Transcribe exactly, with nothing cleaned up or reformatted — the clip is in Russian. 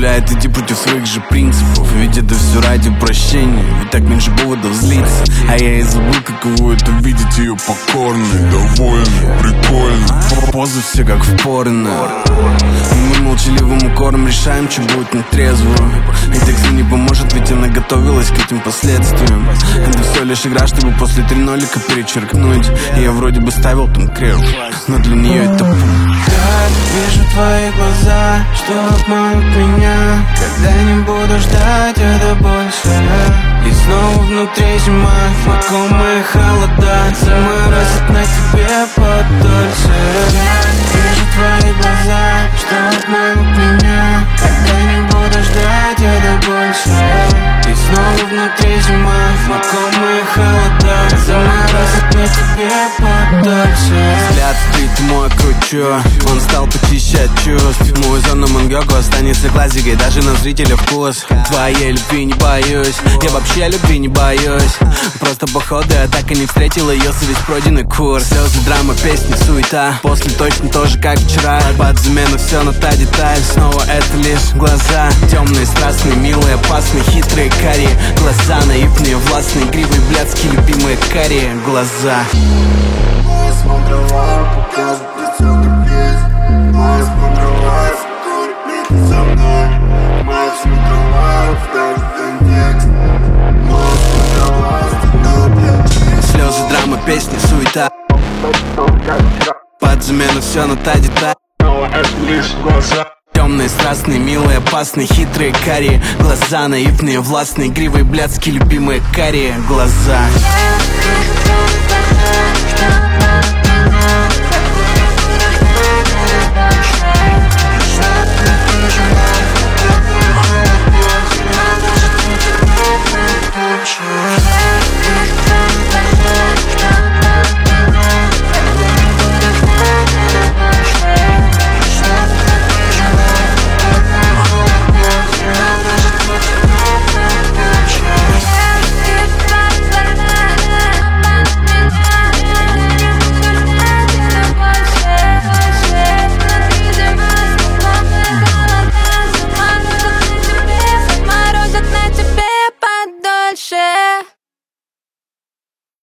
заставляет идти против своих же принципов. Ведь это все ради прощения, ведь так меньше поводов злиться. А я и забыл, каково это видеть ее покорной, довольной, прикольно. Позы все как в порно. Мы молчаливым укором решаем, что будет нетрезво. И текст не поможет, ведь она готовилась к этим последствиям. Это все лишь игра, чтобы после три нолика перечеркнуть. И я вроде бы ставил там креп, но для нее это путь. Так, вижу твои глаза, что обманут меня. Когда не буду ждать, это больше. И снова внутри зима, знакомые холода заморозят на тебе подольше. Вижу твои глаза, что обманут меня. Когда не буду ждать, это больше. И снова внутри зима, знакомые холода заморозят на тебе подольше. Взгляд стрит мой кручу, он стал почище от чувств. Мой зону Мангёку останется классикой даже на зрителя вкус. Твоей любви не боюсь, я вообще любви не боюсь. Просто походу я так и не встретил ее, совесть пройденный курс. Слезы, драма, песни, суета, после точно тоже как вчера. Под замену все, но та деталь, снова это лишь глаза. Темные, страстные, милые, опасные, хитрые, карие глаза. Наивные, властные, игривые, блядские, любимые, карие глаза. Я смотрела, показывает все как есть. Моя смотрела, говорит со мной. Моя смотрела, в каждый контекст. Моя смотрела, блядь. Слезы, драма, песни, суета. Под замену все, но та деталь. Это лишь глаза. Темные, страстные, милые, опасные, хитрые, карие глаза. Наивные, властные, игривые, блядские, любимые, карие глаза. Что